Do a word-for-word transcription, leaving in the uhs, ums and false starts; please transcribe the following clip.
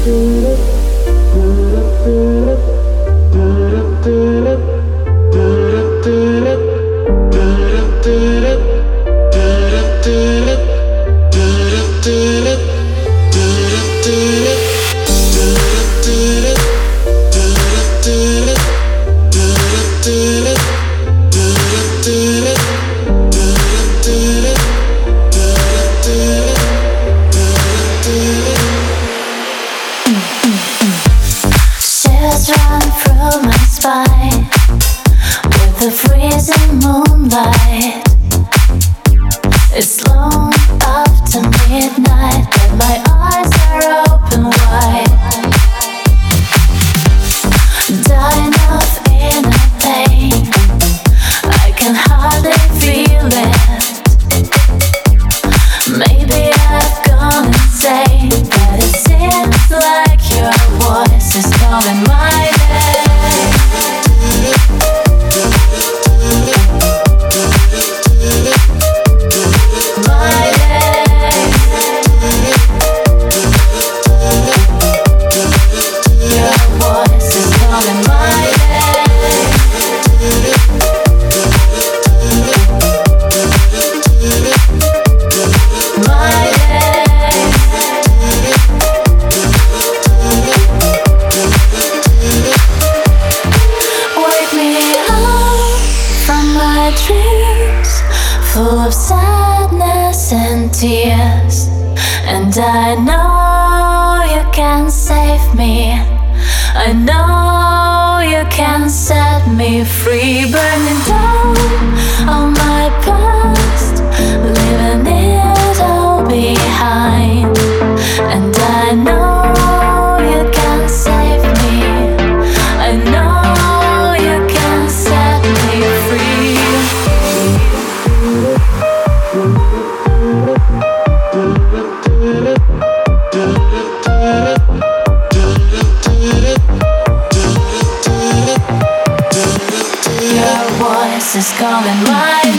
Shivers run through my spine with the freezing moonlight. It's long after midnight, but my eyes are open wide. Dying of inner pain, I can hardly feel it. Maybe I've gone insane, but it seems like your voice is calling my name. My name. Your voice is calling my name. My name. Wake me up from my dreams, full of sadness and tears. And I know you can save me. I know you can set me free. Burning down all my past, leaving it all behind. And I know you can save me. I know you can set me free. Your voice is calling my name.